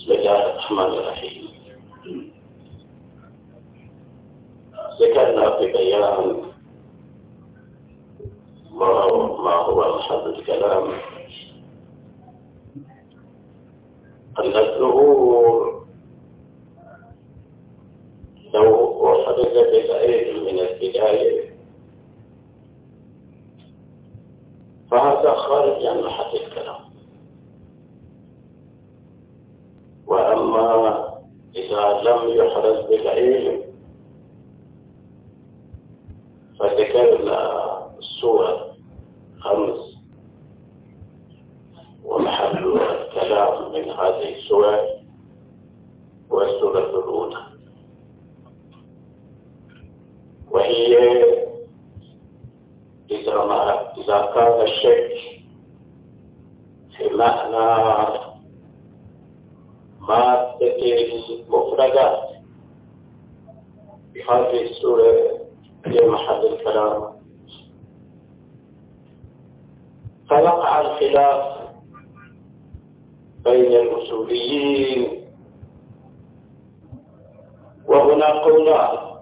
بسم الله الرحمن الرحيم. ذكرنا في بيان ما هو محل الكلام أن الظهور لو حدث بالعلم من البداية فهذا خارج عن محل الكلام. وأما إذا لم يحدث بالعلم فذكرنا الصور 5 ومحل الكلام من هذه الصور والسورة الأولى، وهي إذا كان الشك في معنى مادة المفردات بهذه السورة في محل الكلام، فوقع الخلاف بين الأصوليين، وهنا قولان: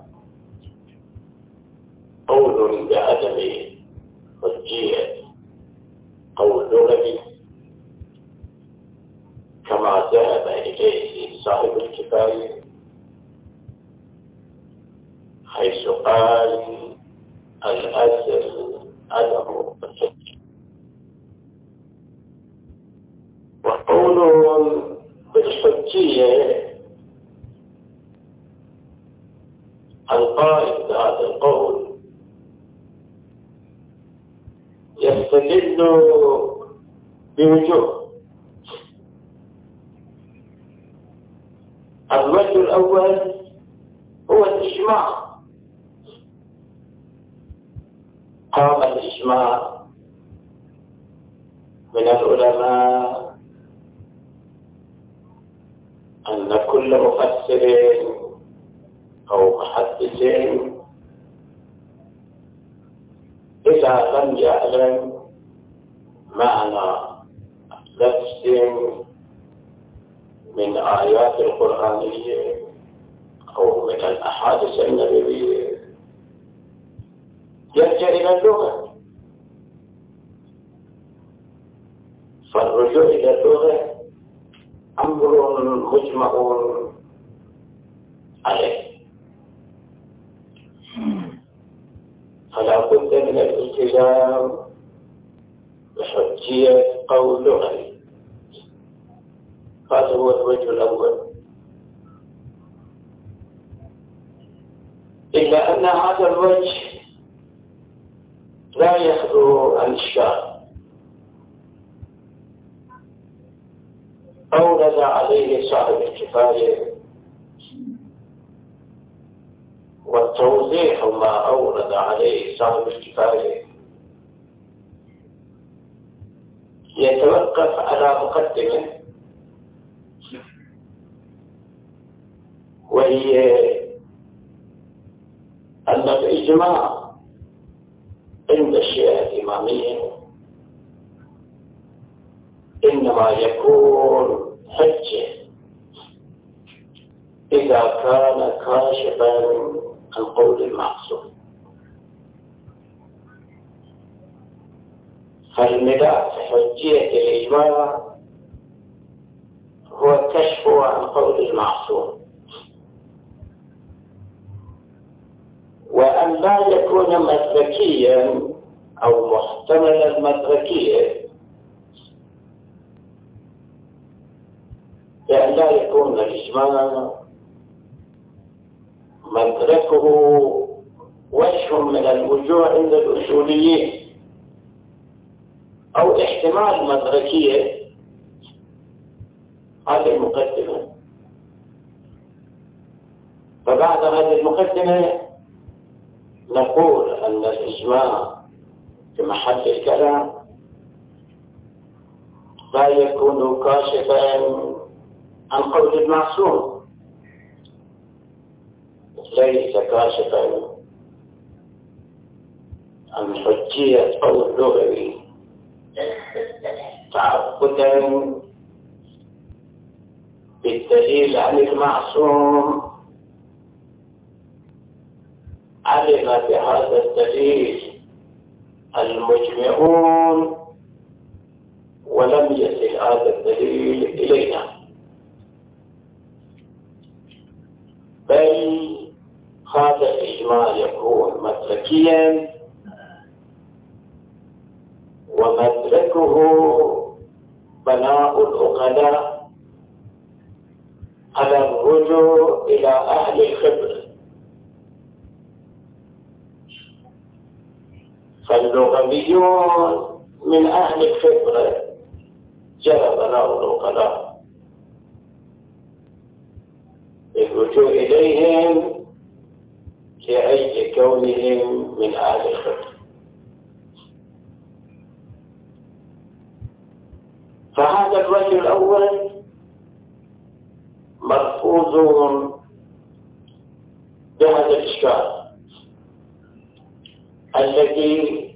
قول بعدم حجية، قول لغوي كما ذهب إليه صاحب الكفاية، حيث قال الأصل عدم الحجة، وقول بالحجية القائل بهذا القول يستدل بوجوه. الوجه الأول هو الإجماع. قام الإجماع من العلماء أن كل مفسر أو محدث إذا لم يعلم معنى لفظ من آيات القرآنية أو من الأحاديث النبوية يرجع إلى اللغة، فالرجوع إلى اللغة أمر مجمع عليه، فلا بد من الالتزام بحجية قول لغوي. هذا هو الوجه الأول. إلا أن هذا الوجه لا يخلو عن الشاذ، أورد عليه صاحب الكفاية، والتوضيح ما أورد عليه صاحب الكفاية يتوقف على مقدمة، وهي أن الإجماع عند الشيعة الإمامية إنما يكون حجة إذا كان كاشفا عن قول المعصوم. فالمدى في حجية الإجماع هو الكشف عن قول المعصوم، وأن لا يكون مدركيا أو محتمل المدركية، لأن لا يكون الإجماع مدركه وجه من الوجوه عند الأصوليين أو احتمال مدركية. هذه المقدمة. فبعد هذه المقدمة نقول أن الإجماع في محل الكلام لا يكون كاشفا عن قول المعصوم، ليس كاشفا عن حجية قول لغوي تعبدا بالدليل عن المعصوم علم بهذا الدليل المجمعون ولم يصل هذا الدليل إلينا، بل هذا الإجماع يكون مسلكيا ومدركه بناء العقلاء على الرجوع إلى أهل الخبرة. فاللغويون من أهل الخبرة جرى بناء العقلاء الرجوع إليهم لأجل كونهم من أهل الخبرة. فهذا الوجه الأول مرفوض بهذا الإشكال الذي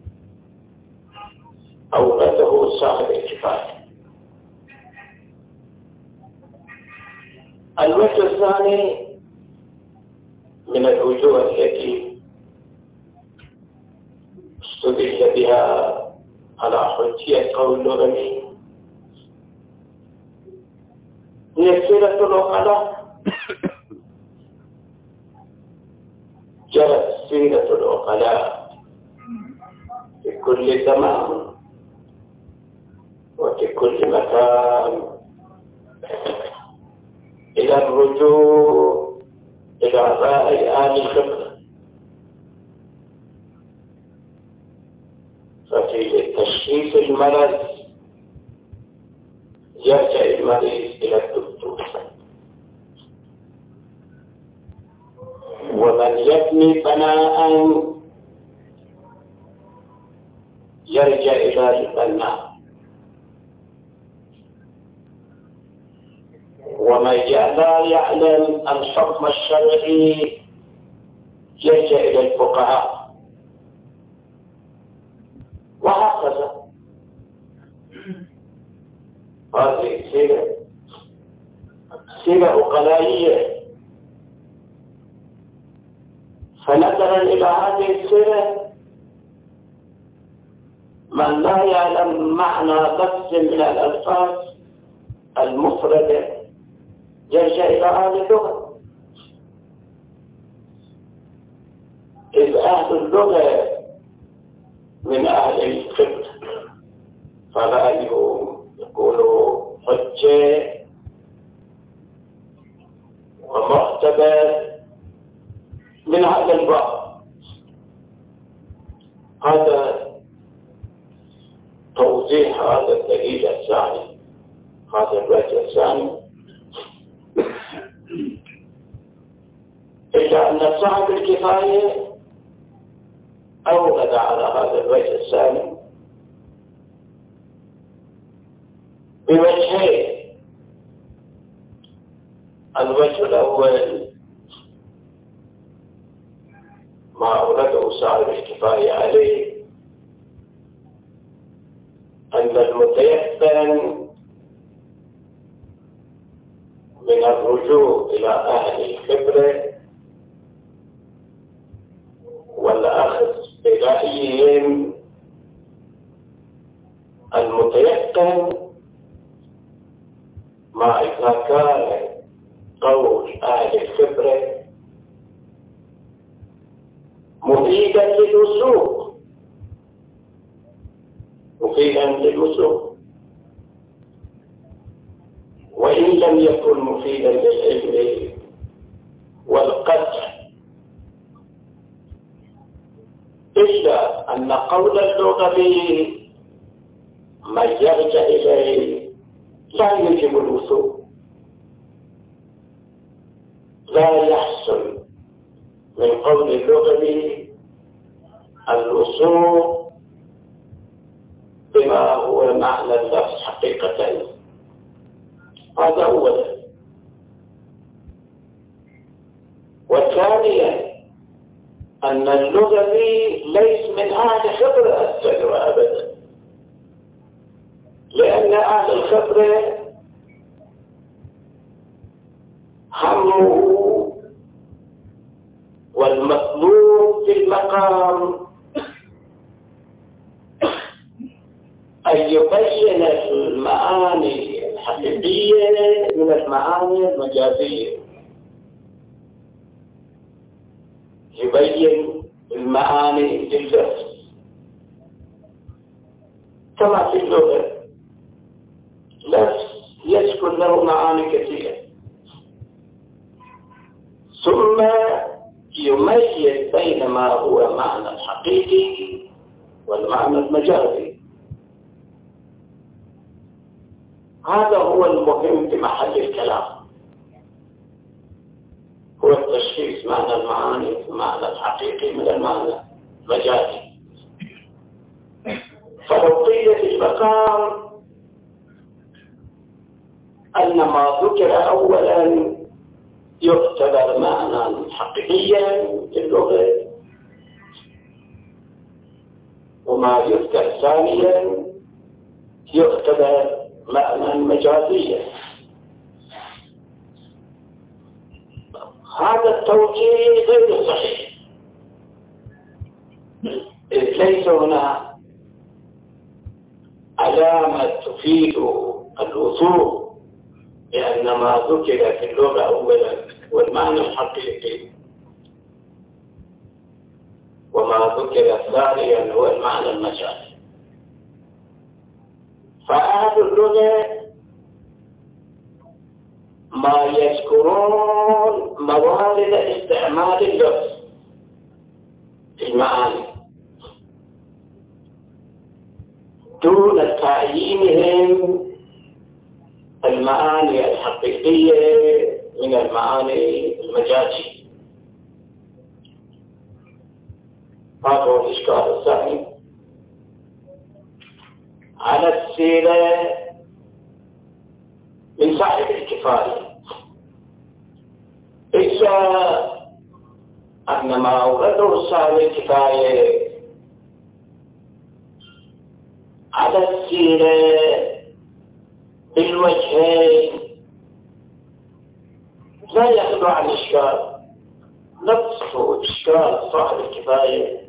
أورده صاحب الكفاية. الوجه الثاني من الوجوه التي استدل بها على حجية قول اللغوي هي سيرة العقلاء. جرت سيرة العقلاء في كل زمان وفي كل مكان إلى الرجوع إلى رأي أهل الخبرة. ففي تشخيص المرض يرجع المريض إلى الدكتور، ومن يبني بناء يرجع إلى البناء، ومن لا يعلم الحكم الشرعي يرجع إلى الفقهاء، وهكذا. هذه سيرة عقلائية. فنظرا إلى هذه السيرة من لا يعلم معنى لفظ من الألفاظ المفردة يرجع إلى أهل اللغة، إذ أهل اللغة من أهل الخبرة، فرأيهم يكونوا حجة ومعتبر من هذا الباب. هذا توضيح هذا الدليل الثاني، هذا الوجه الثاني. إلا أن صاحب الكفاية أورد على هذا الوجه الثاني بوجهين. الوجه الأول ما أورده صاحب الكفاية عليه أن المتيقن من الرجوع إلى أهل الخبرة والأخذ برأيهم المتيقن ما إذا كان قول أهل الخبرة مفيدا للوثوق، مفيدا للوثوق، وإن لم يكن مفيدا للعلم والقطع، إلا أن قول اللغوي من يرجع إليه لا يجب الوثوق، لا يحصل من قول اللغوي الوثوق بما هو معنى اللفظ حقيقة. هذا أولا. وثانيا أن اللغوي ليس من أهل خبرة السجرة أبدا، لأن أهل الخبرة لزومه والمطلوب في المقام أن يبين المعاني الحقيقية من المعاني المجازية، يبين المعاني لللفظ كما في اللغة لفظ يسكن له معاني كثيرة، ثم يميز بين ما هو معنى الحقيقي والمعنى المجازي. هذا هو المهم في محل الكلام، هو التشخيص معنى المعاني المعنى الحقيقي من المعنى المجازي. فلو قيل في المقام أن ما ذكر أولا يعتبر معنى حقيقيا في اللغة، وما يذكر ثانيا يعتبر معنى مجازيا. هذا التوجيه غير صحيح، ليس هنا علامة تفيد الوثوق لأن ما ذكر في اللغة أولا هو المعنى الحقيقي، وما ذكر ثانيا هو المعنى المجازي. فأهل اللغة ما يذكرون موارد استعمال اللفظ في المعاني دون تعيينهم المعاني الحقيقية من المعاني المجازية. هذا هو الإشكال الثاني. على السيرة من صاحب الكفاية، إذا أن ما أورده صاحب الكفاية على السيرة بالوجهين لا يخلو عن إشكال، نفسه إشكال صاحب الكفاية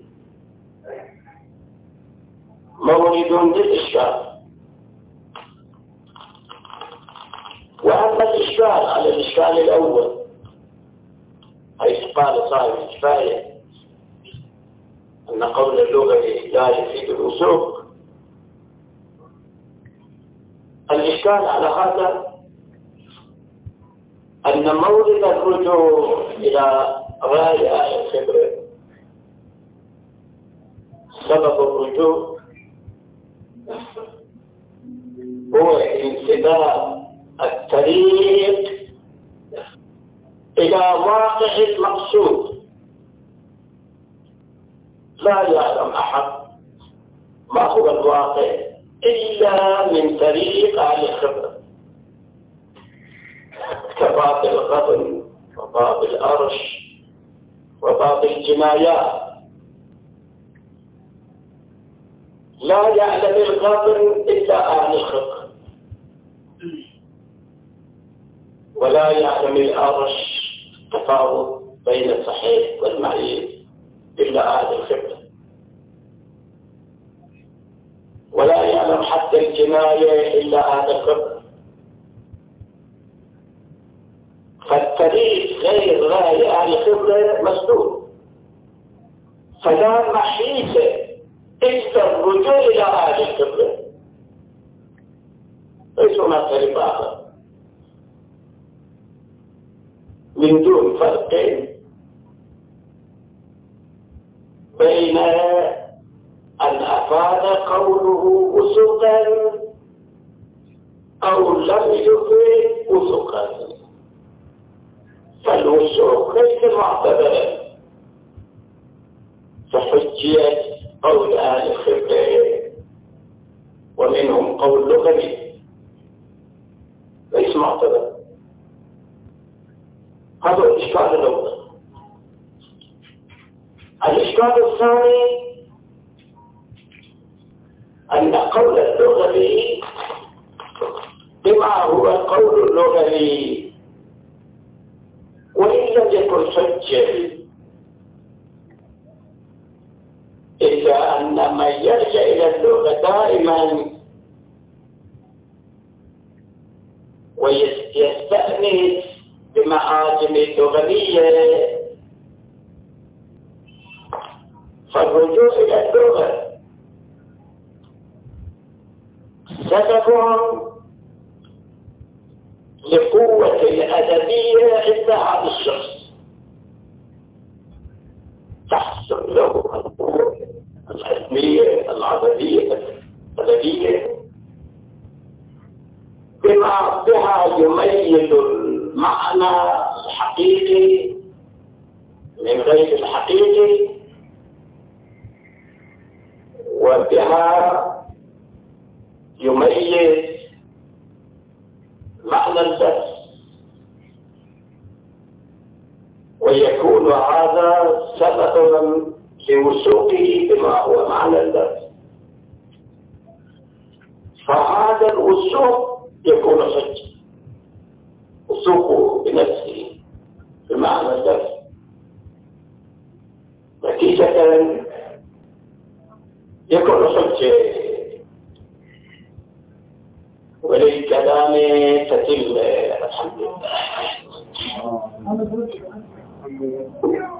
مورد للإشكال. وأما الإشكال على الإشكال الأول حيث قال صاحب الكفاية أن قول اللغة لا يفيد الوثوق، الإشكال على هذا أن مورد الرجوع إلى غاية الخبرة، سبب الرجوع هو انسداد الطريق إلى واقع المقصود. لا يعلم أحد ما هو الواقع إلا من طريق أهل الخبرة، كباب الغبن وباب الأرش وباب الجنايات. لا يعلم الغبن إلا أهل الخبرة، ولا يعلم الأرش تفاوت بين الصحيح والمعيب إلا أهل الخبرة، ولا يعلم حتى الجناية إلا أهل الخبرة. فالطريق غير غاية أهل الخبرة مسدود، فلا محيصة إلا الرجوع إلى أهل الخبرة، ليس هناك طريق آخر من دون فرق بين أن أفاد قوله وثقا أو لم يفد وثقا. فالوثوق ليس معتبرا فحجية قول أهل الخبرة ومنهم قول لغوي ليس معتبرا. هذا الإشكال الأول. الإشكال الثاني أن قول اللغوي بما هو قول اللغوي وإن لم يكن حجة، إلا أن من يرجع إلى اللغة دائما ويستأنس بمعاجم اللغوية، فالرجوع إلى اللغة سبب لقوة الأدبية عند هذا الشخص، تحصل له القوة العلمية العربية الأدبية بما بها يميز المعنى الحقيقي من غير الحقيقي، وبها يميز معنى اللفظ، ويكون هذا سببا لوثوقه بما هو معنى اللفظ، فهذا الوثوق يكون حجة، وثوقه بنفسه بمعنى اللفظ. نتيجة يكون حجة، وللكلام تتم. الحمد لله.